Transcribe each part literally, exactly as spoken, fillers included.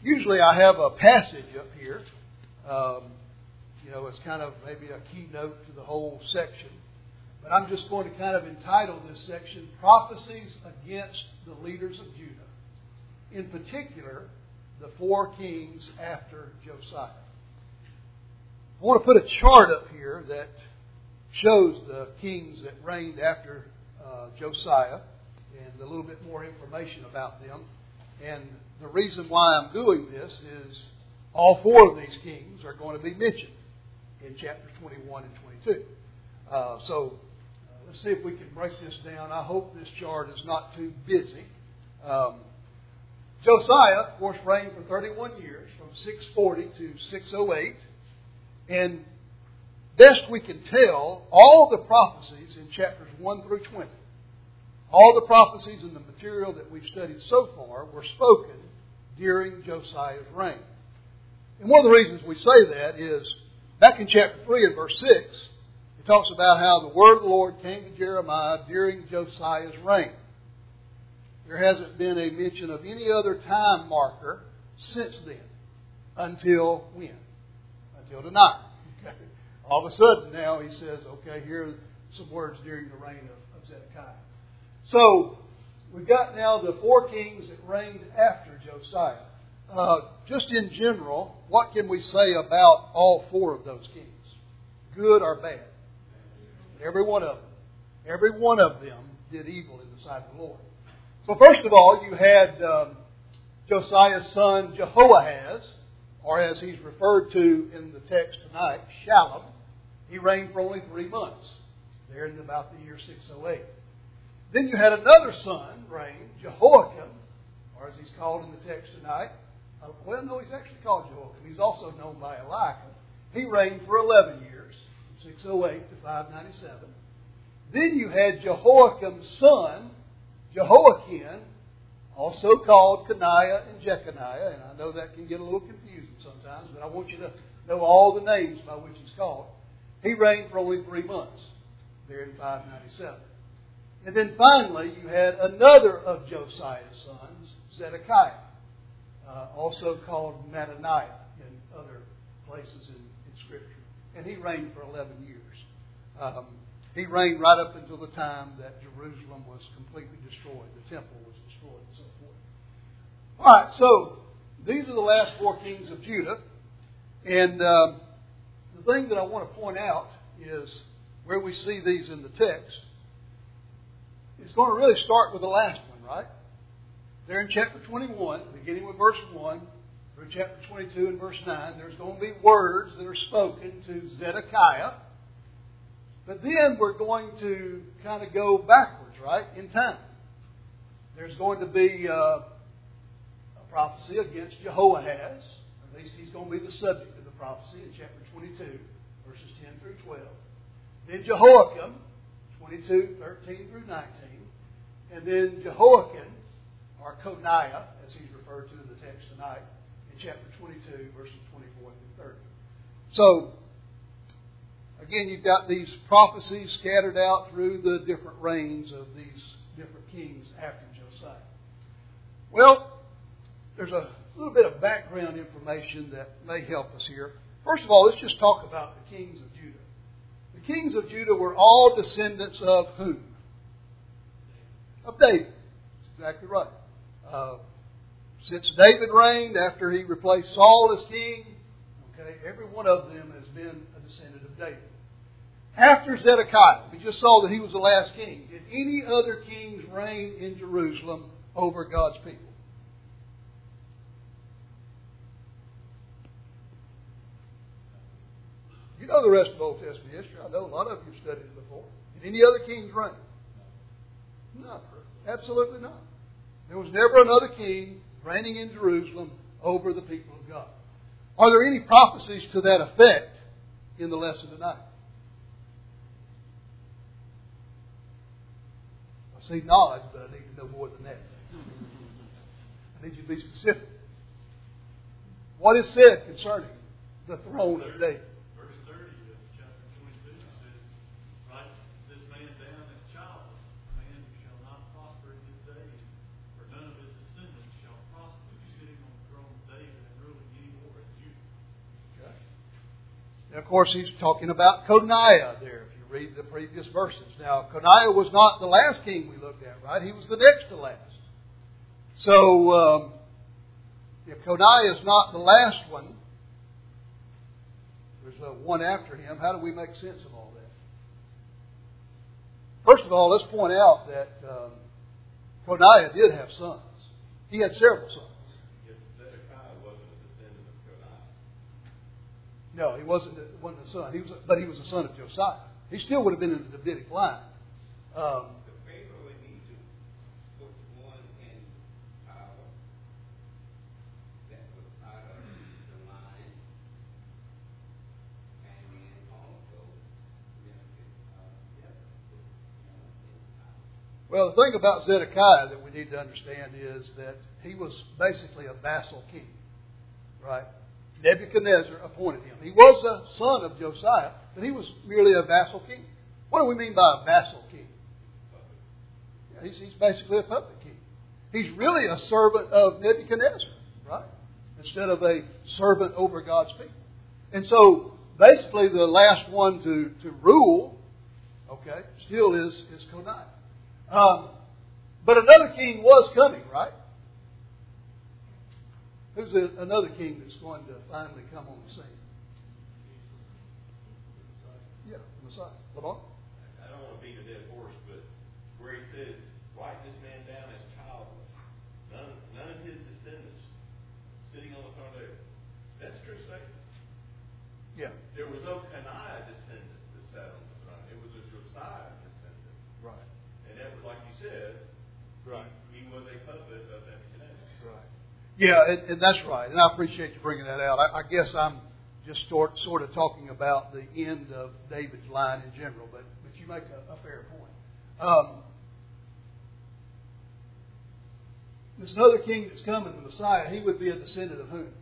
Usually I have a passage up here. Um, you know, it's kind of maybe a keynote to the whole section. But I'm just going to kind of entitle this section, Prophecies Against the Leaders of Judah. In particular, the four kings after Josiah. I want to put a chart up here that shows the kings that reigned after uh, Josiah and a little bit more information about them. And the reason why I'm doing this is all four of these kings are going to be mentioned in chapters twenty-one and twenty-two. Uh, so uh, let's see if we can break this down. I hope this chart is not too busy. Um, Josiah, of course, reigned for thirty-one years, from six forty to six oh eight. And best we can tell, all the prophecies in chapters one through twenty, all the prophecies in the material that we've studied so far were spoken during Josiah's reign. And one of the reasons we say that is, back in chapter three and verse six, it talks about how the word of the Lord came to Jeremiah during Josiah's reign. There hasn't been a mention of any other time marker since then. Until when? Until tonight. Okay. All of a sudden now he says, okay, here are some words during the reign of, of Zedekiah. So, we've got now the four kings that reigned after Josiah. Uh, just in general, what can we say about all four of those kings? Good or bad? Every one of them. Every one of them did evil in the sight of the Lord. So first of all, you had um, Josiah's son Jehoahaz, or as he's referred to in the text tonight, Shallum. He reigned for only three months, there in about the year six oh eight. Then you had another son reign, Jehoiakim, or as he's called in the text tonight. Uh, well, no, he's actually called Jehoiakim. He's also known by Eliakim. He reigned for eleven years, from six oh eight to five ninety-seven. Then you had Jehoiakim's son, Jehoiakim, also called Coniah and Jeconiah. And I know that can get a little confusing sometimes, but I want you to know all the names by which he's called. He reigned for only three months, there in five ninety-seven. And then finally, you had another of Josiah's sons, Zedekiah, uh, also called Mattaniah in other places in, in Scripture. And he reigned for eleven years. Um, he reigned right up until the time that Jerusalem was completely destroyed. The temple was destroyed and so forth. All right, so these are the last four kings of Judah. And um, the thing that I want to point out is where we see these in the text. It's going to really start with the last one, right? There in chapter twenty-one, beginning with verse one, through chapter twenty-two and verse nine, there's going to be words that are spoken to Zedekiah. But then we're going to kind of go backwards, right, in time. There's going to be uh, a prophecy against Jehoahaz. At least he's going to be the subject of the prophecy in chapter twenty-two, verses ten through twelve. Then Jehoiakim, twenty-two, thirteen through nineteen. And then Jehoiakim, or Coniah, as he's referred to in the text tonight, in chapter twenty-two, verses twenty-four through thirty. So, again, you've got these prophecies scattered out through the different reigns of these different kings after Josiah. Well, there's a little bit of background information that may help us here. First of all, let's just talk about the kings of Judah. The kings of Judah were all descendants of whom? Of David. That's exactly right. Uh, since David reigned, after he replaced Saul as king, okay, every one of them has been a descendant of David. After Zedekiah, we just saw that he was the last king. Did any other kings reign in Jerusalem over God's people? You know the rest of Old Testament history. I know a lot of you have studied it before. Did any other kings reign? No, absolutely not. There was never another king reigning in Jerusalem over the people of God. Are there any prophecies to that effect in the lesson tonight? I see nods, but I need to know more than that. I need you to be specific. What is said concerning the throne of David? Days, for none of his descendants shall prosper, sitting on the throne of David And of course, he's talking about Coniah there, if you read the previous verses. Now, Coniah was not the last king we looked at, right? He was the next to last. So, um, if Coniah is not the last one, there's a one after him. How do we make sense of all that? First of all, let's point out that um, Coniah did have sons. He had several sons. No, he wasn't, wasn't a son. He was, a, but he was a son of Josiah. He still would have been in the Davidic line. Um, the Pharaoh would need to put one in power that was out of the line, and then also you know, uh, put one in power. Well, the thing about Zedekiah that we need to understand is that he was basically a vassal king, right? Nebuchadnezzar appointed him. He was a son of Josiah, but he was merely a vassal king. What do we mean by a vassal king? Yeah, he's, he's basically a puppet king. He's really a servant of Nebuchadnezzar, right? Instead of a servant over God's people. And so, basically, the last one to, to rule, okay, still is, is Coniah. Um, but another king was coming, right? Who's a, another king that's going to finally come on the scene? Yeah, Messiah. Lamar? I don't want to beat a dead horse, but where he says, write this man down as childless. None, none of his descendants sitting on the throne there. That's true statement. Yeah. There was no Coniah descendant that sat on the throne. It was a Josiah descendant. Right. And that was, like you said, right. he, he was a puppet of Nebuchadnezzar. Right. Yeah, and, and that's right. And I appreciate you bringing that out. I, I guess I'm just sort, sort of talking about the end of David's line in general, but, but you make a, a fair point. Um, there's another king that's coming, the Messiah. He would be a descendant of whom?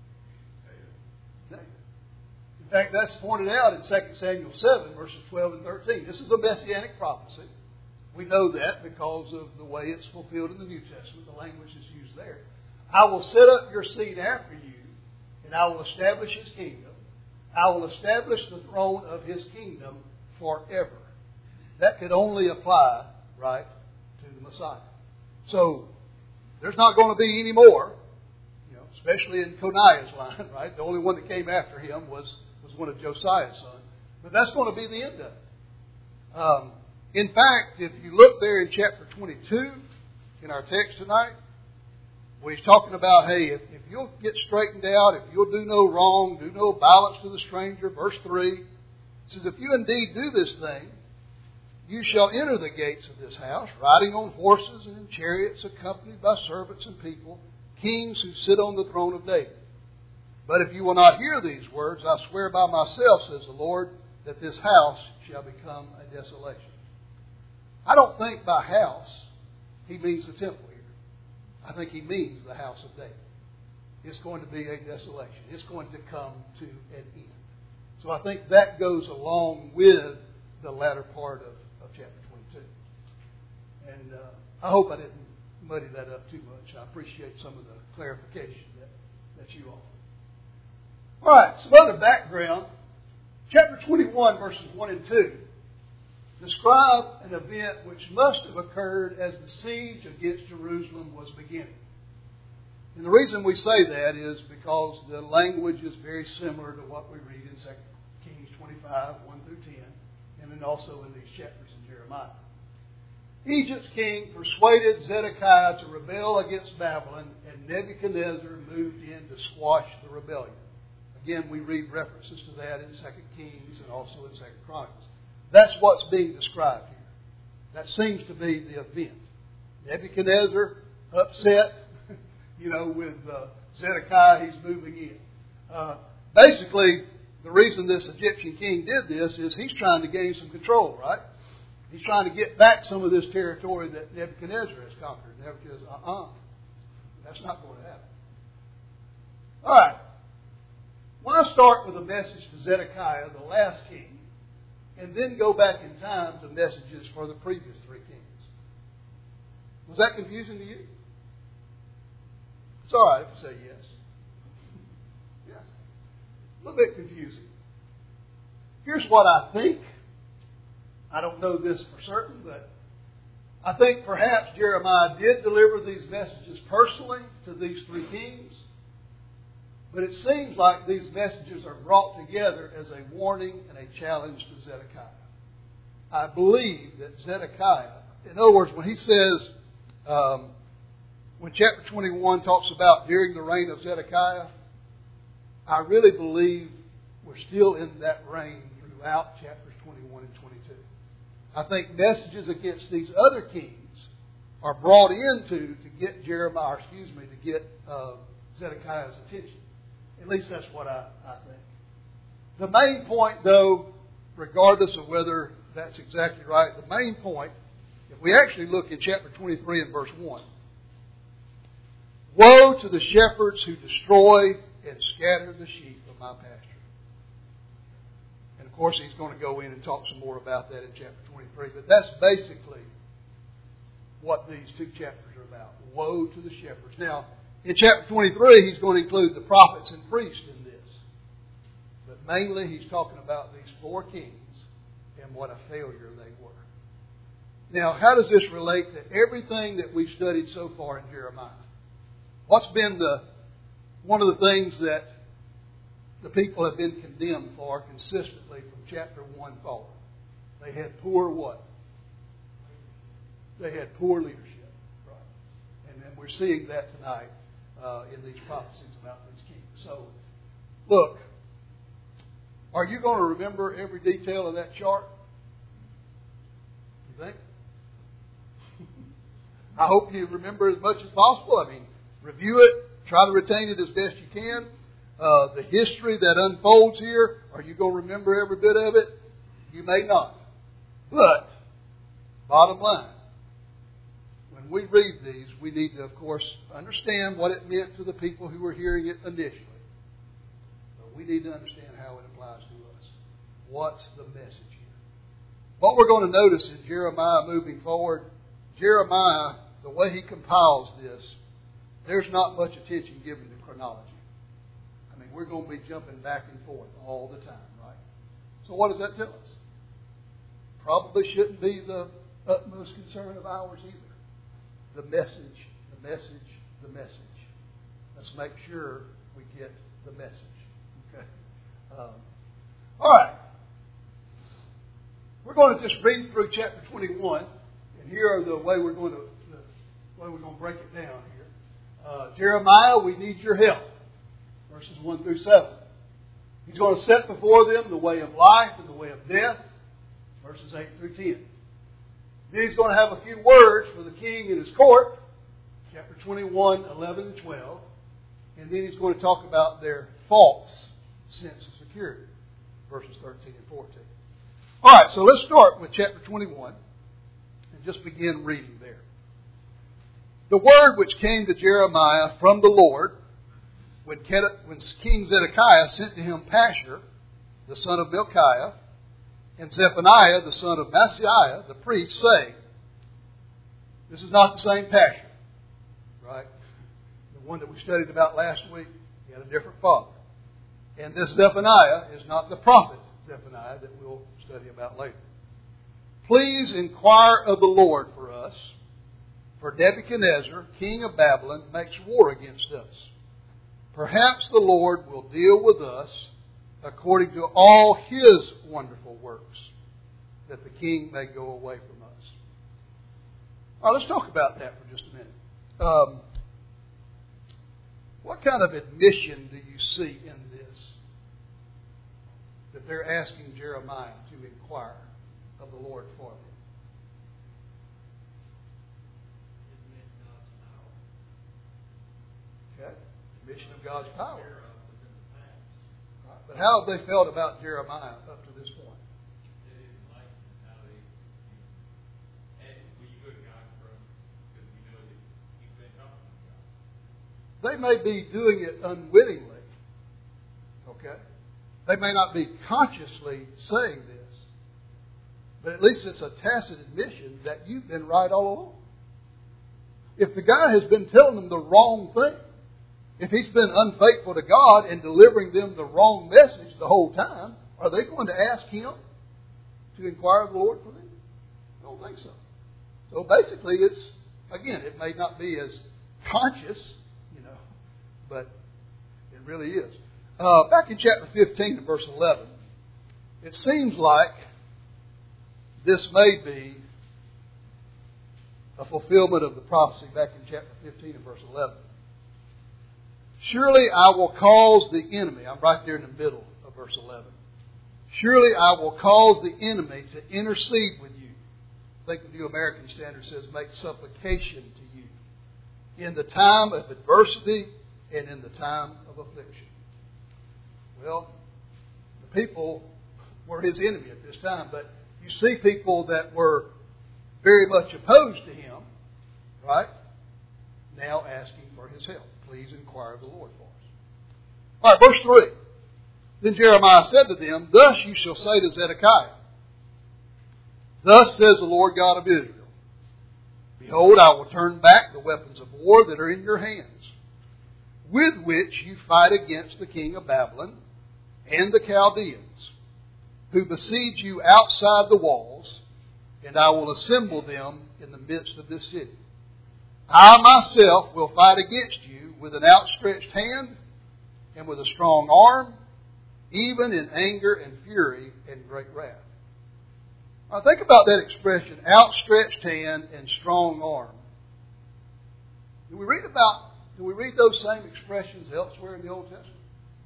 David. In fact, that's pointed out in Second Samuel seven, verses twelve and thirteen. This is a messianic prophecy. We know that because of the way it's fulfilled in the New Testament, the language that's used there. I will set up your seed after you, and I will establish his kingdom. I will establish the throne of his kingdom forever. That could only apply, right, to the Messiah. So, there's not going to be any more, you know, especially in Coniah's line, right? The only one that came after him was, was one of Josiah's sons. But that's going to be the end of it. Um, in fact, if you look there in chapter twenty-two, in our text tonight, where he's talking about, hey, if, if you'll get straightened out, if you'll do no wrong, do no violence to the stranger, verse three, it says, if you indeed do this thing, you shall enter the gates of this house, riding on horses and in chariots, accompanied by servants and people, kings who sit on the throne of David. But if you will not hear these words, I swear by myself, says the Lord, that this house shall become a desolation. I don't think by house he means the temple here. I think he means the house of David. It's going to be a desolation. It's going to come to an end. So I think that goes along with the latter part of, of chapter twenty-two. And uh, I hope I didn't muddy that up too much. I appreciate some of the clarification that, that you offered. All right, some other background. Chapter twenty-one, verses one and two, describe an event which must have occurred as the siege against Jerusalem was beginning. And the reason we say that is because the language is very similar to what we read in Second Kings twenty-five, one through ten, and then also in these chapters in Jeremiah. Egypt's king persuaded Zedekiah to rebel against Babylon, and Nebuchadnezzar moved in to squash the rebellion. Again, we read references to that in Second Kings and also in Second Chronicles. That's what's being described here. That seems to be the event. Nebuchadnezzar upset, you know, with uh, Zedekiah, he's moving in. Uh, basically, the reason this Egyptian king did this is he's trying to gain some control, right? He's trying to get back some of this territory that Nebuchadnezzar has conquered. Nebuchadnezzar says, uh-uh, that's not going to happen. All right. I want to start with a message to Zedekiah, the last king, and then go back in time to messages for the previous three kings. Was that confusing to you? It's all right if you say yes. Yeah. A little bit confusing. here's what I think. I don't know this for certain, but I think perhaps Jeremiah did deliver these messages personally to these three kings. But it seems like these messages are brought together as a warning and a challenge to Zedekiah. I believe that Zedekiah, in other words, when he says, um, when chapter twenty-one talks about during the reign of Zedekiah, I really believe we're still in that reign throughout chapters twenty-one and twenty-two. I think messages against these other kings are brought into to get Jeremiah, excuse me, to get uh, Zedekiah's attention. At least that's what I, I think. The main point, though, regardless of whether that's exactly right, the main point, if we actually look in chapter twenty-three and verse one, woe to the shepherds who destroy and scatter the sheep of my pasture. And of course, he's going to go in and talk some more about that in chapter twenty-three. But that's basically what these two chapters are about. Woe to the shepherds. Now, in chapter twenty-three, he's going to include the prophets and priests in this. But mainly, he's talking about these four kings and what a failure they were. Now, how does this relate to everything that we've studied so far in Jeremiah? What's been the one of the things that the people have been condemned for consistently from chapter one forward? They had poor what? They had poor leadership. Right. And then we're seeing that tonight uh, in these prophecies about these kings. So, look, are you going to remember every detail of that chart? You think? I hope you remember as much as possible. I mean, review it. Try to retain it as best you can. Uh, the history that unfolds here, are you going to remember every bit of it? You may not. But, bottom line, when we read these, we need to, of course, understand what it meant to the people who were hearing it initially. But we need to understand how it applies to us. What's the message here? What we're going to notice in Jeremiah moving forward, Jeremiah, the way he compiles this, there's not much attention given to chronology. I mean, we're going to be jumping back and forth all the time, right? So what does that tell us? Probably shouldn't be the utmost concern of ours either. The message, the message, the message. Let's make sure we get the message. Okay. Um, all right. We're going to just read through chapter twenty-one, and here are the way we're going to the way we're going to break it down here. Uh, Jeremiah, we need your help. Verses one through seven. He's going to set before them the way of life and the way of death. Verses eight through ten. Then he's going to have a few words for the king and his court. Chapter twenty-one, eleven, and twelve. And then he's going to talk about their false sense of security. Verses thirteen and fourteen. All right, so let's start with chapter twenty-one and just begin reading there. The word which came to Jeremiah from the Lord when King Zedekiah sent to him Pashur, the son of Milchiah, and Zephaniah, the son of Maaseiah, the priest, saying, this is not the same Pashur, right? The one that we studied about last week, he had a different father. And this Zephaniah is not the prophet Zephaniah that we'll study about later. Please inquire of the Lord for us, for Nebuchadnezzar, king of Babylon, makes war against us. Perhaps the Lord will deal with us according to all His wonderful works, that the king may go away from us. All right, let's talk about that for just a minute. Um, what kind of admission do you see in this? That they're asking Jeremiah to inquire of the Lord for them. Okay, admission of God's power. Right. But how have they felt about Jeremiah up to this point? They didn't like how they, and we go to God from because we know that He's been talking to God. They may be doing it unwittingly. Okay? They may not be consciously saying this. But at least it's a tacit admission that you've been right all along. If the guy has been telling them the wrong thing, if he's been unfaithful to God and delivering them the wrong message the whole time, Are they going to ask him to inquire of the Lord for them? I don't think so. So basically, it's, again, it may not be as conscious, you know, but it really is. Uh, back in chapter fifteen and verse eleven, it seems like this may be a fulfillment of the prophecy back in chapter fifteen and verse eleven. Surely I will cause the enemy, I'm right there in the middle of verse eleven. Surely I will cause the enemy to intercede with you. I think the New American Standard says, make supplication to you in the time of adversity and in the time of affliction. Well, the people were his enemy at this time, but you see people that were very much opposed to him, right? Now asking for his help. Please inquire of the Lord for us. All right, verse three. Then Jeremiah said to them, thus you shall say to Zedekiah, thus says the Lord God of Israel, behold, I will turn back the weapons of war that are in your hands, with which you fight against the king of Babylon and the Chaldeans, who besiege you outside the walls, and I will assemble them in the midst of this city. I myself will fight against you with an outstretched hand and with a strong arm, even in anger and fury and great wrath. Now think about that expression, outstretched hand and strong arm. Do we read about, do we read those same expressions elsewhere in the Old Testament?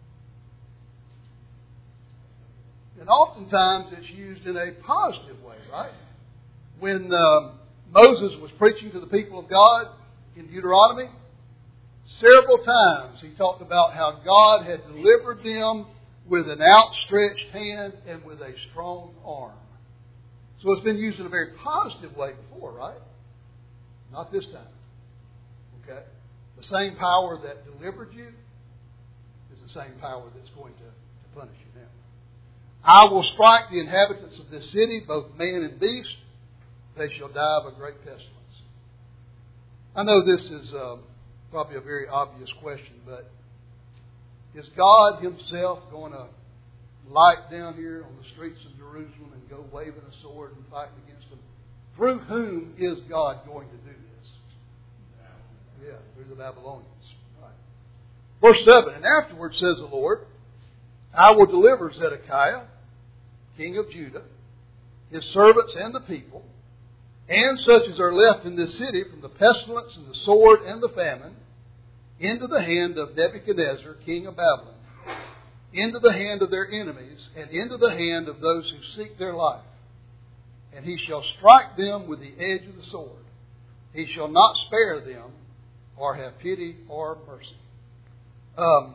And oftentimes it's used in a positive way, right? When um, Moses was preaching to the people of God in Deuteronomy, several times he talked about how God had delivered them with an outstretched hand and with a strong arm. So it's been used in a very positive way before, right? Not this time. Okay? The same power that delivered you is the same power that's going to, to punish you now. I will strike the inhabitants of this city, both man and beast. They shall die of a great pestilence. I know this is uh, probably a very obvious question, but is God himself going to light down here on the streets of Jerusalem and go waving a sword and fighting against them? Through whom is God going to do this? Yeah, through the Babylonians. Right. Verse seven, and afterward, says the Lord, I will deliver Zedekiah, king of Judah, his servants and the people, and such as are left in this city from the pestilence and the sword and the famine, into the hand of Nebuchadnezzar, king of Babylon, into the hand of their enemies, and into the hand of those who seek their life. And he shall strike them with the edge of the sword. He shall not spare them, or have pity or mercy. Um,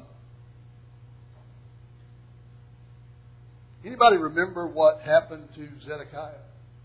anybody remember what happened to Zedekiah?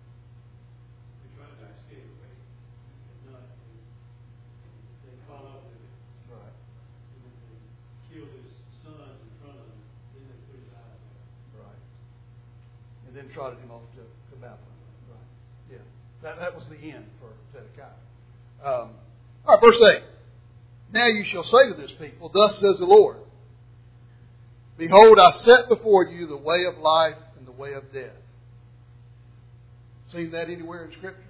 And then trotted him off to, to Babylon. Right. Yeah. That, that was the end for Zedekiah. Um, all right, verse eight. Now you shall say to this people, thus says the Lord, behold, I set before you the way of life and the way of death. Seen that anywhere in Scripture?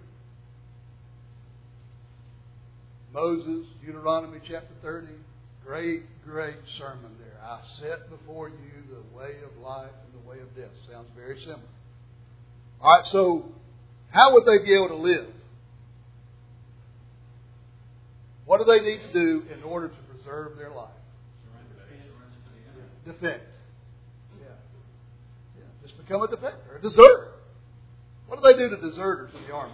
Moses, Deuteronomy chapter thirty. Great, great sermon there. I set before you the way of life and the way of death. Sounds very similar. All right, so how would they be able to live? What do they need to do in order to preserve their life? Yeah. Defend. Yeah. Yeah. Just become a defender, a deserter. What do they do to deserters in the army?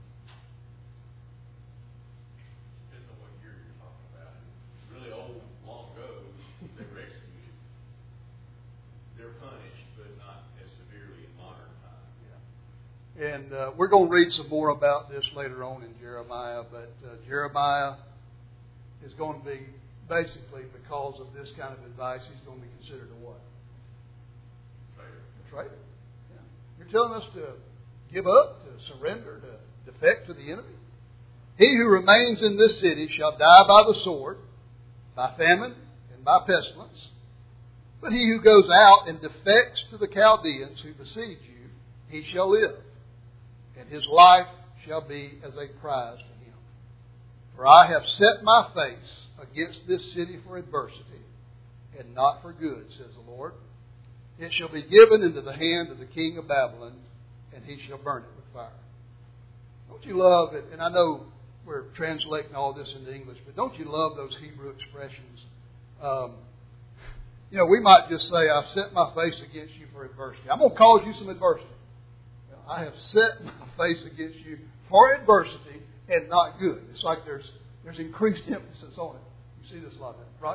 And uh, we're going to read some more about this later on in Jeremiah, but uh, Jeremiah is going to be, basically, because of this kind of advice, he's going to be considered a what? Traitor. A traitor. Yeah. You're telling us to give up, to surrender, to defect to the enemy? He who remains in this city shall die by the sword, by famine, and by pestilence. But he who goes out and defects to the Chaldeans who besiege you, he shall live, and his life shall be as a prize to him. For I have set my face against this city for adversity, and not for good, says the Lord. It shall be given into the hand of the king of Babylon, and he shall burn it with fire. Don't you love it? And I know we're translating all this into English, but don't you love those Hebrew expressions? Um, you know, we might just say, I've set my face against you for adversity. I'm going to cause you some adversity. You know, I have set my face against you for adversity and not good. It's like there's there's increased emphasis on it. You see this a lot, right?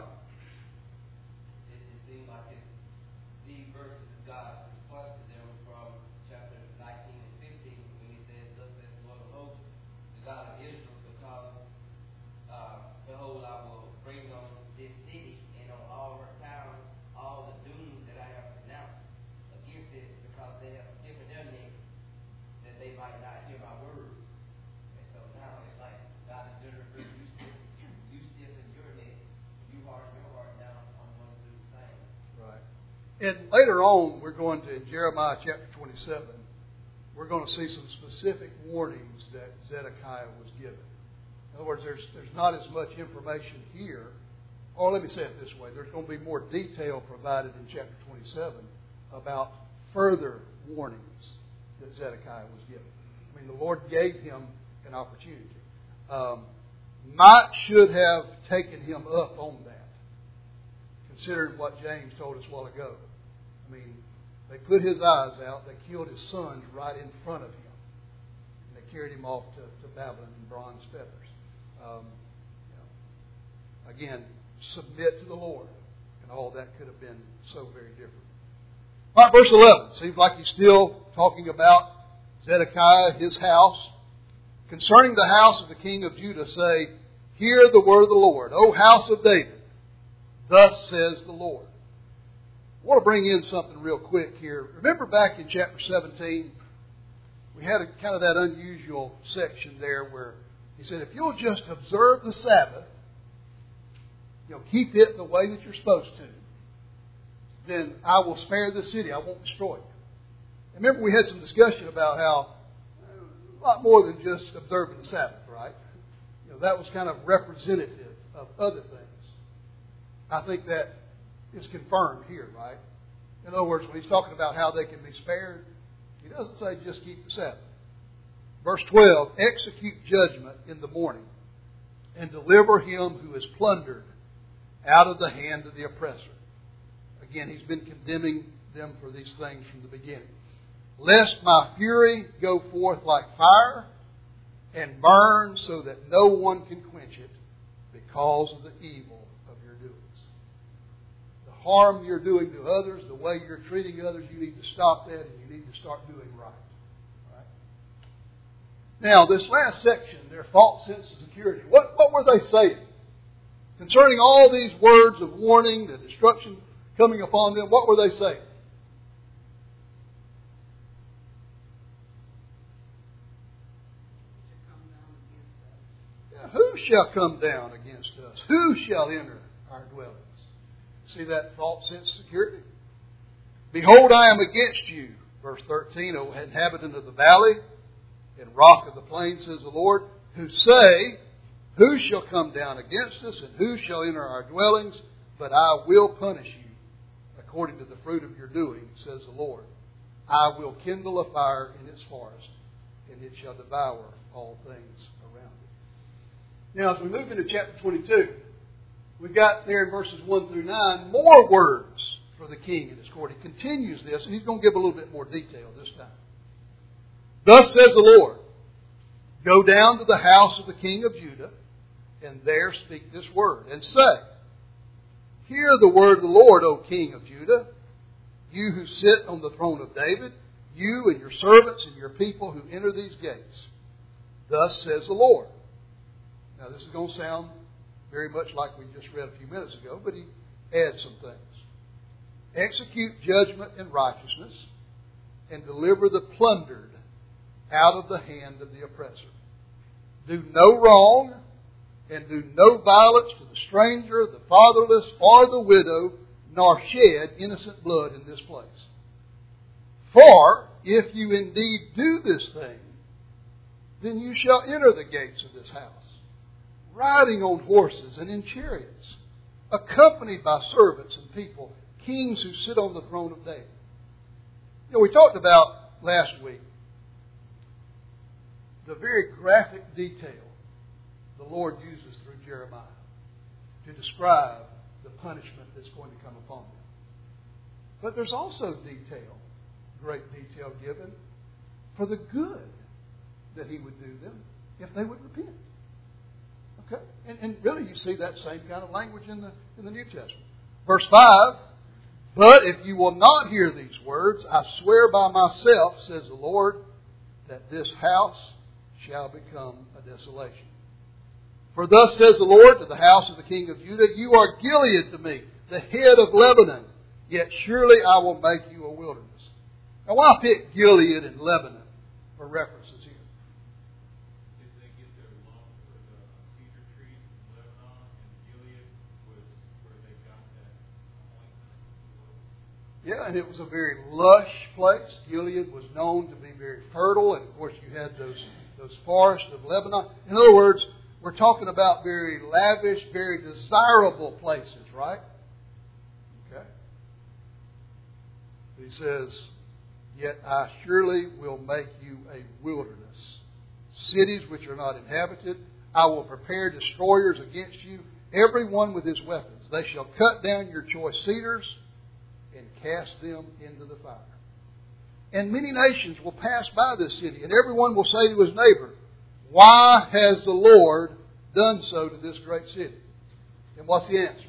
It, it seems like it, these verses of God response to them from chapter nineteen and fifteen when he says, "Thus says the Lord of hosts, the God of Israel, because uh, behold, I will bring on this city and on all her towns all the doom that I have pronounced against it, because they have stiffened their necks that they might not hear my words." And so now it's like God is doing it. You stiff, you stiffen your neck, you harden your heart. Now I'm going to do the same. Right. And later on, we're going to, in Jeremiah chapter twenty-seven, we're going to see some specific warnings that Zedekiah was given. In other words, there's, there's not as much information here. Or let me say it this way. There's going to be more detail provided in chapter twenty-seven about further warnings that Zedekiah was given. I mean, the Lord gave him an opportunity. Um, might should have taken him up on that, considering what James told us a while ago. I mean, they put his eyes out. They killed his sons right in front of him. And they carried him off to, to Babylon in bronze fetters. Um, you know, again, submit to the Lord. And all that could have been so very different. All right, verse eleven. Seems like he's still talking about Zedekiah, his house. Concerning the house of the king of Judah, say, hear the word of the Lord, O house of David. Thus says the Lord. I want to bring in something real quick here. Remember back in chapter seventeen, we had a, kind of that unusual section there where he said, if you'll just observe the Sabbath, you know, keep it the way that you're supposed to, then I will spare the city. I won't destroy it. And remember, we had some discussion about how a lot more than just observing the Sabbath, right? You know, that was kind of representative of other things. I think that is confirmed here, right? In other words, when he's talking about how they can be spared, he doesn't say just keep the Sabbath. Verse twelve, execute judgment in the morning and deliver him who is plundered out of the hand of the oppressor. Again, he's been condemning them for these things from the beginning. Lest my fury go forth like fire and burn so that no one can quench it because of the evil of your doings. The harm you're doing to others, the way you're treating others, you need to stop that and you need to start doing right. Right? Now, this last section, their false sense of security. What, what were they saying? Concerning all these words of warning, the destruction coming upon them, what were they saying? Who shall come down against us? Who shall enter our dwellings? See that false sense of security? Behold, I am against you. Verse thirteen, O inhabitant of the valley and rock of the plain, says the Lord, who say, who shall come down against us and who shall enter our dwellings? But I will punish you according to the fruit of your doing, says the Lord. I will kindle a fire in its forest, and it shall devour all things around it. Now, as we move into chapter twenty-two, we've got there in verses one through nine more words for the king in his court. He continues this, and he's going to give a little bit more detail this time. Thus says the Lord, go down to the house of the king of Judah, and there speak this word, and say, hear the word of the Lord, O king of Judah, you who sit on the throne of David, you and your servants and your people who enter these gates. Thus says the Lord. Now, this is going to sound very much like we just read a few minutes ago, but he adds some things. Execute judgment and righteousness, and deliver the plundered out of the hand of the oppressor. Do no wrong, and do no violence to the stranger, the fatherless, or the widow, nor shed innocent blood in this place. For if you indeed do this thing, then you shall enter the gates of this house, riding on horses and in chariots, accompanied by servants and people, kings who sit on the throne of David. You know, we talked about last week the very graphic detail the Lord uses through Jeremiah to describe the punishment that's going to come upon them. But there's also detail, great detail given, for the good that He would do them if they would repent. Okay? And, and really you see that same kind of language in the, in the New Testament. Verse five, but if you will not hear these words, I swear by myself, says the Lord, that this house shall become a desolation. For thus says the Lord to the house of the king of Judah, you are Gilead to me, the head of Lebanon, yet surely I will make you a wilderness. Now why pick Gilead and Lebanon for references here? Did they get their lump for the cedar trees in Lebanon, and Gilead was where they got that ointment? Yeah, and it was a very lush place. Gilead was known to be very fertile, and of course you had those, those forests of Lebanon. In other words, we're talking about very lavish, very desirable places, right? Okay. He says, yet I surely will make you a wilderness. Cities which are not inhabited, I will prepare destroyers against you, every one with his weapons. They shall cut down your choice cedars and cast them into the fire. And many nations will pass by this city, and everyone will say to his neighbor, why has the Lord done so to this great city? And what's the answer?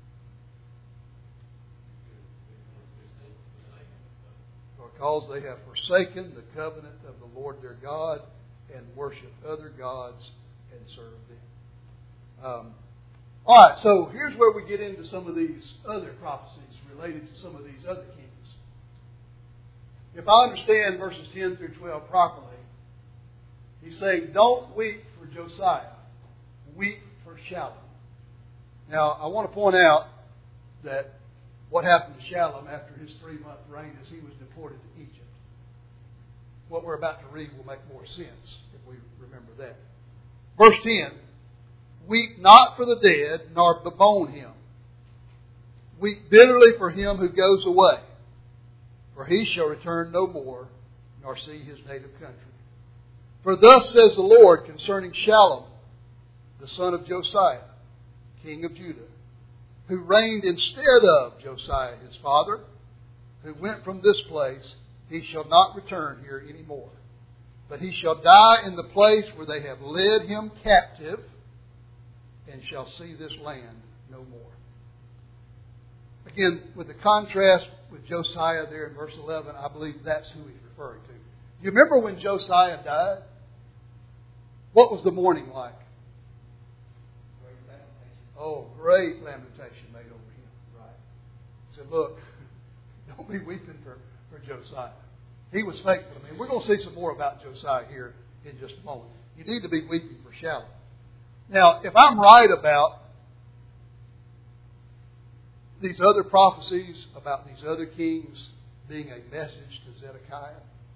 Because they have forsaken the covenant of the Lord their God and worshiped other gods and served them. Um, all right, so here's where we get into some of these other prophecies related to some of these other kings. If I understand verses ten through twelve properly, he's saying, don't weep for Josiah. Weep for Shallum. Now, I want to point out that what happened to Shallum after his three-month reign is he was deported to Egypt. What we're about to read will make more sense if we remember that. Verse ten, weep not for the dead, nor bemoan him. Weep bitterly for him who goes away, for he shall return no more, nor see his native country. For thus says the Lord concerning Shallum, the son of Josiah, king of Judah, who reigned instead of Josiah his father, who went from this place, he shall not return here any more. But he shall die in the place where they have led him captive, and shall see this land no more. Again, with the contrast with Josiah there in verse eleven, I believe that's who he's referring to. Do you remember when Josiah died? What was the mourning like? Great lamentation. Oh, great lamentation made over him, right? He said, look, don't be weeping for, for Josiah. He was faithful to me. We're going to see some more about Josiah here in just a moment. You need to be weeping for Shallum. Now, if I'm right about these other prophecies about these other kings being a message to Zedekiah,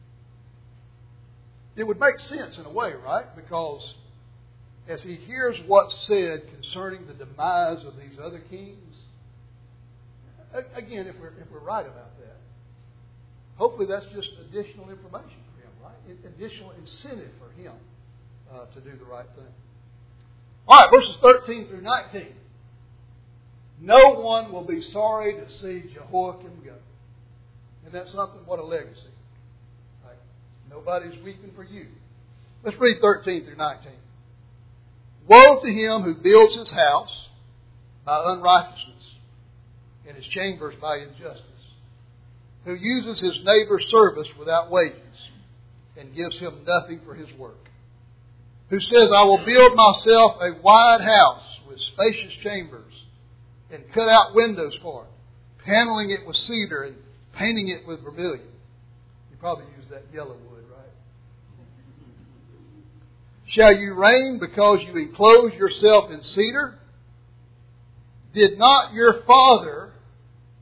it would make sense in a way, right? Because as he hears what's said concerning the demise of these other kings, again, if we're, if we're right about that, hopefully that's just additional information for him, right? Additional incentive for him uh, to do the right thing. All right, verses thirteen through nineteen. No one will be sorry to see Jehoiakim go. Isn't that something? What a legacy. Like, nobody's weeping for you. Let's read thirteen through nineteen. Woe to him who builds his house by unrighteousness and his chambers by injustice, who uses his neighbor's service without wages and gives him nothing for his work, who says, I will build myself a wide house with spacious chambers and cut out windows for it, paneling it with cedar and painting it with vermilion. You probably use that yellow wood, right? Shall you reign because you enclose yourself in cedar? Did not your father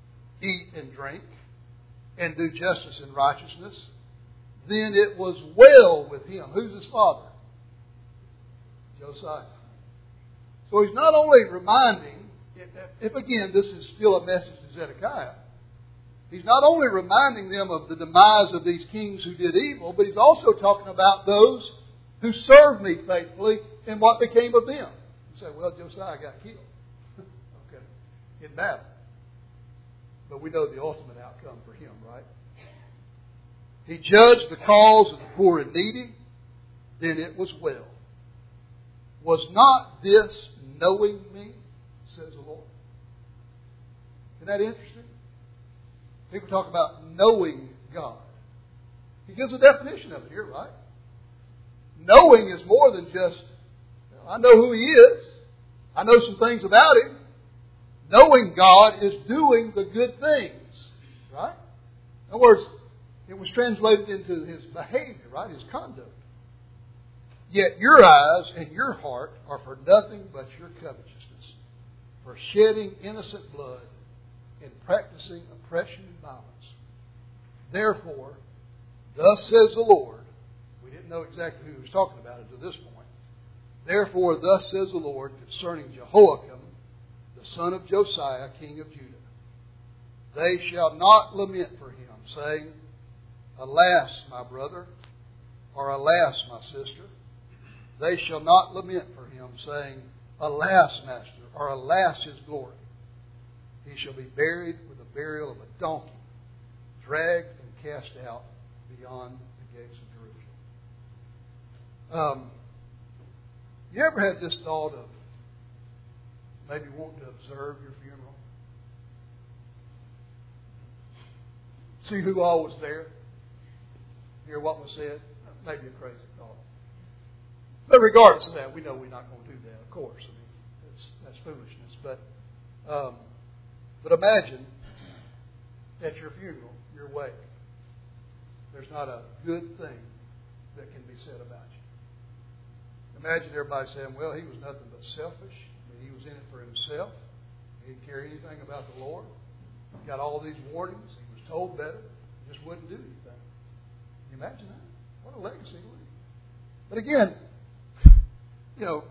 eat and drink, and do justice and righteousness, then it was well with him. Who's his father? Josiah. So he's not only reminding, if, if again this is still a message to Zedekiah, he's not only reminding them of the demise of these kings who did evil, but he's also talking about those who served me faithfully and what became of them. You say, well, Josiah got killed. Okay. In battle. But we know the ultimate outcome for him, right? He judged the cause of the poor and needy, then it was well. Was not this knowing me, says the Lord? Isn't that interesting? People talk about knowing God. He gives a definition of it here, right? Knowing is more than just, I know who He is. I know some things about Him. Knowing God is doing the good things, right? In other words, it was translated into His behavior, right? His conduct. Yet your eyes and your heart are for nothing but your covetousness, for shedding innocent blood and practicing oppression and violence. Therefore, thus says the Lord, we didn't know exactly who He was talking about until this point. Therefore, thus says the Lord concerning Jehoiakim, the son of Josiah, king of Judah. They shall not lament for him, saying, Alas, my brother, or alas, my sister. They shall not lament for him, saying, Alas, master, or alas, his glory. He shall be buried with the burial of a donkey, dragged and cast out beyond the gates of Jerusalem. Um, you ever had this thought of maybe wanting to observe your funeral? See who all was there? Hear what was said? Maybe a crazy thought. But regardless of that, we know we're not going to do that, of course. I mean, that's, that's foolishness. But um, but imagine at your funeral, your wake, there's not a good thing that can be said about you. Imagine everybody saying, well, he was nothing but selfish. He was in it for himself. He didn't care anything about the Lord. He got all these warnings. He was told better. He just wouldn't do anything. Can you imagine that? What a legacy to leave. But again, you know,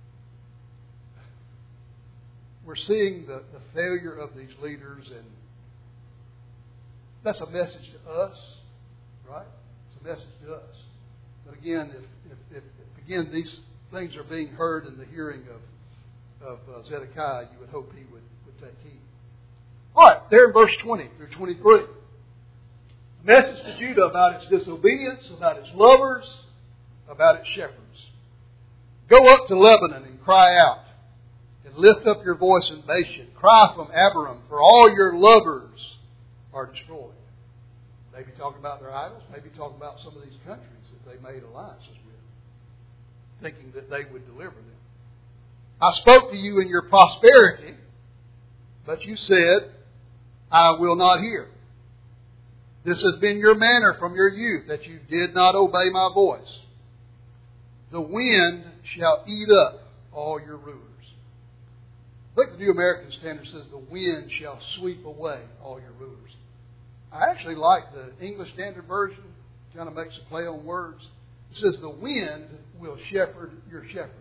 we're seeing the, the failure of these leaders, and that's a message to us, right? It's a message to us. But again, if, if, if, if again these things are being heard in the hearing of, of uh, Zedekiah, you would hope he would, would take heed. All right, there in verse twenty through twenty-three. Message to Judah about its disobedience, about its lovers, about its shepherds. Go up to Lebanon and cry out, and lift up your voice in Bashan. Cry from Abiram, for all your lovers are destroyed. Maybe talking about their idols, maybe talking about some of these countries that they made alliances with, thinking that they would deliver them. I spoke to you in your prosperity, but you said, I will not hear. This has been your manner from your youth, that you did not obey my voice. The wind shall eat up all your rulers. I think the New American Standard says the wind shall sweep away all your rulers. I actually like the English Standard Version. It kind of makes a play on words. It says the wind will shepherd your shepherds.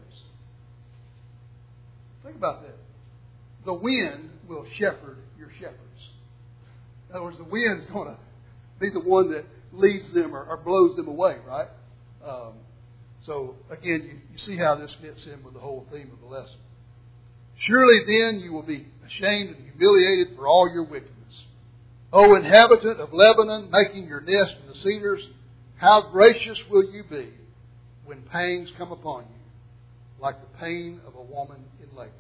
Think about that. The wind will shepherd your shepherds. In other words, the wind's going to be the one that leads them or, or blows them away, right? Um, so, again, you, you see how this fits in with the whole theme of the lesson. Surely then you will be ashamed and humiliated for all your wickedness. O inhabitant of Lebanon, making your nest in the cedars, how gracious will you be when pangs come upon you, like the pain of a woman in labor.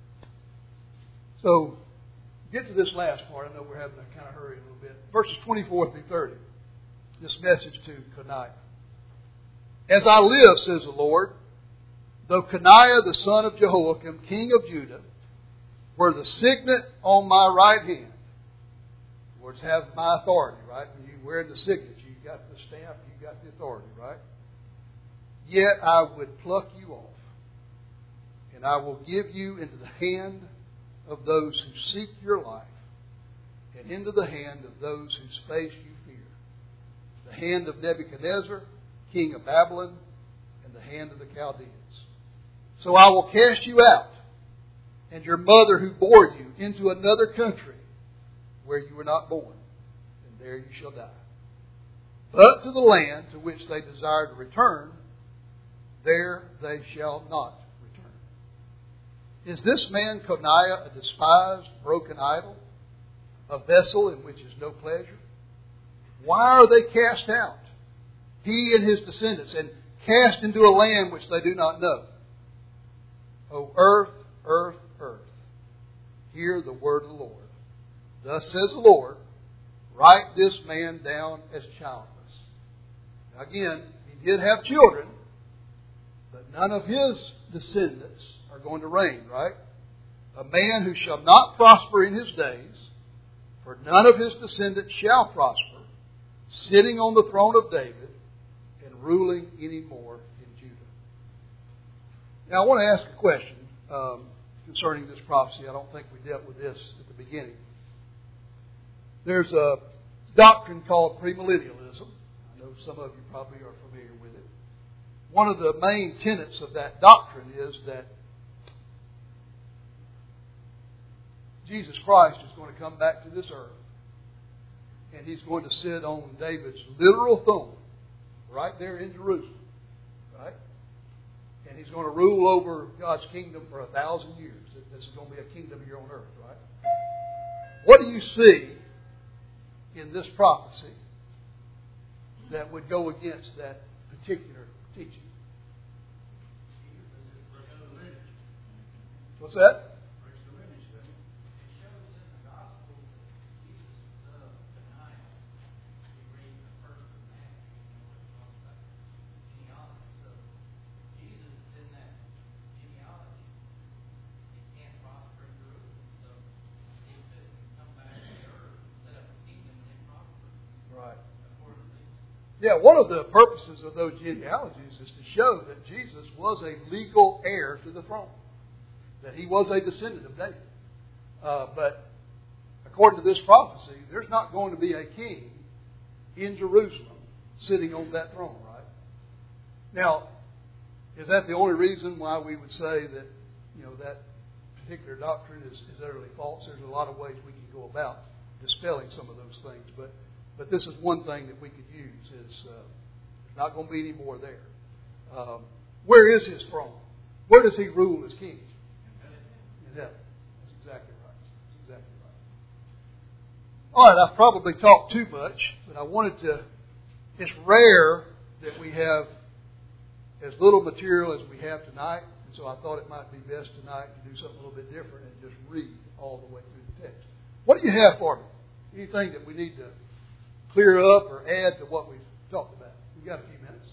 So, get to this last part. I know we're having to kind of hurry a little bit. Verses twenty-four through thirty. This message to Coniah. As I live, says the Lord, though Coniah the son of Jehoiakim, king of Judah, were the signet on my right hand. In other words, have my authority, right? When you wear the signet, you got the stamp, you got the authority, right? Yet I would pluck you off, and I will give you into the hand of those who seek your life, and into the hand of those whose face you fear, the hand of Nebuchadnezzar, king of Babylon, and the hand of the Chaldeans. So I will cast you out, and your mother who bore you, into another country where you were not born, and there you shall die. But to the land to which they desire to return, there they shall not return. Is this man Coniah a despised, broken idol, a vessel in which is no pleasure? Why are they cast out, he and his descendants, and cast into a land which they do not know? O earth, earth, earth, hear the word of the Lord. Thus says the Lord, write this man down as childless. Now again, he did have children, but none of his descendants are going to reign, right? A man who shall not prosper in his days, for none of his descendants shall prosper, sitting on the throne of David and ruling any more in Judah. Now I want to ask a question um, concerning this prophecy. I don't think we dealt with this at the beginning. There's a doctrine called premillennialism. I know some of you probably are familiar with it. One of the main tenets of that doctrine is that Jesus Christ is going to come back to this earth, and He's going to sit on David's literal throne right there in Jerusalem, right? And He's going to rule over God's kingdom for a thousand years. This is going to be a kingdom here on earth, right? What do you see in this prophecy that would go against that particular teaching? What's that? Yeah, one of the purposes of those genealogies is to show that Jesus was a legal heir to the throne, that He was a descendant of David. Uh, but according to this prophecy, there's not going to be a king in Jerusalem sitting on that throne, right? Now, is that the only reason why we would say that, you know, that particular doctrine is, is utterly false? There's a lot of ways we can go about dispelling some of those things, but But this is one thing that we could use, is uh, there's not going to be any more there. Um, where is His throne? Where does He rule as King? In heaven. That's exactly right. That's exactly right. All right, I've probably talked too much, but I wanted to, it's rare that we have as little material as we have tonight, and so I thought it might be best tonight to do something a little bit different and just read all the way through the text. What do you have for me? Anything that we need to clear up or add to what we've talked about? We've got a few minutes.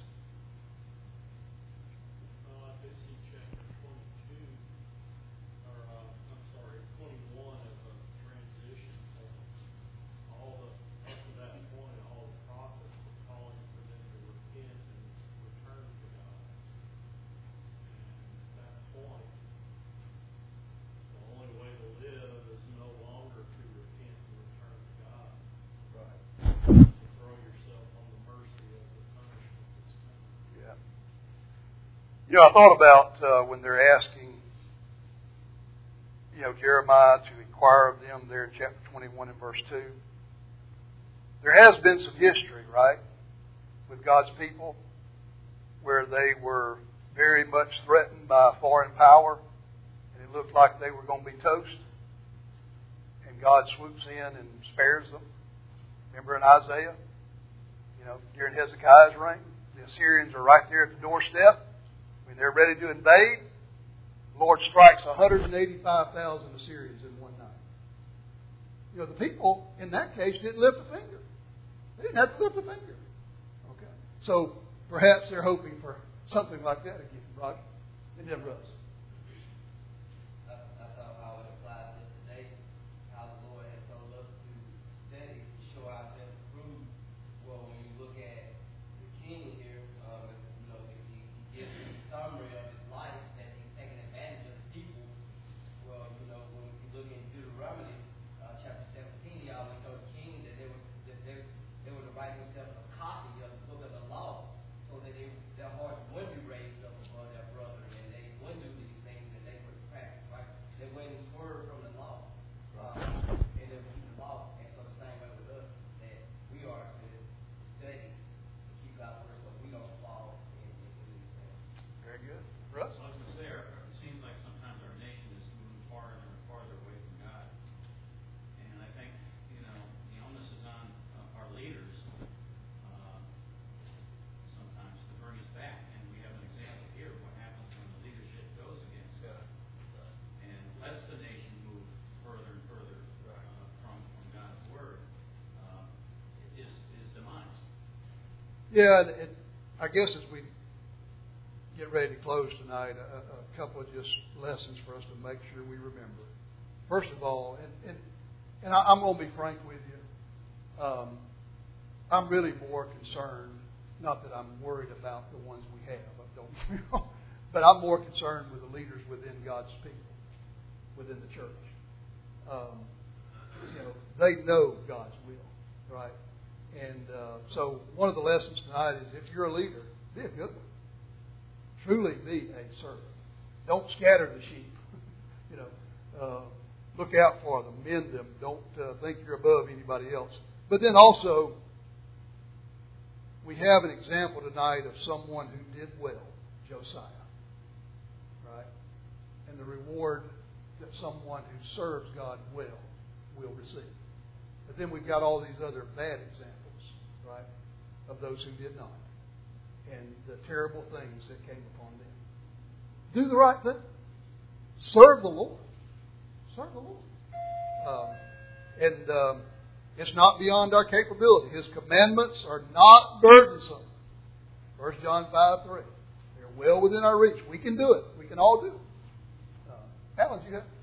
Uh, I see chapter twenty-two, or uh, I'm sorry, twenty-one of a transition point. All the, up to that point, all the prophets were calling for them to repent and return to God. And at that point, the only way to live is no longer to repent and return to God. Right. Throw yourself on the mercy of the punishment that's coming. Yeah. You know, I thought about uh, when they're asking, you know, Jeremiah to inquire of them there in chapter twenty-one and verse two. There has been some history, right, with God's people where they were very much threatened by a foreign power, and it looked like they were going to be toast. And God swoops in and spares them. Remember in Isaiah, you know, during Hezekiah's reign, the Assyrians are right there at the doorstep. When they're ready to invade, the Lord strikes one hundred eighty-five thousand Assyrians in one night. You know, the people in that case didn't lift a finger. They didn't have to lift a finger. Okay. So perhaps they're hoping for something like that again, Roger. It never does. That's how it applies to today. How the Lord has told us to study to show ourselves approved. Well, when you look at the king here, um, you know, he, he gives a summary of his life that he's taking advantage of the people. Well, you know, when you look in Deuteronomy uh, chapter seventeen, he always Yeah, and it, I guess as we get ready to close tonight, a, a couple of just lessons for us to make sure we remember. First of all, and, and, and I, I'm going to be frank with you, um, I'm really more concerned, not that I'm worried about the ones we have, don't get me wrong, but I'm more concerned with the leaders within God's people, within the church. Um, you know, they know God's will, right? And uh, so one of the lessons tonight is if you're a leader, be a good one. Truly be a servant. Don't scatter the sheep. you know, uh, look out for them, mend them. Don't uh, think you're above anybody else. But then also, we have an example tonight of someone who did well, Josiah. Right? And the reward that someone who serves God well will receive. But then we've got all these other bad examples, right, of those who did not. And the terrible things that came upon them. Do the right thing. Serve the Lord. Serve the Lord. Um, and um, it's not beyond our capability. His commandments are not burdensome. First John five three. They're well within our reach. We can do it. We can all do it. Uh, Alan, do you have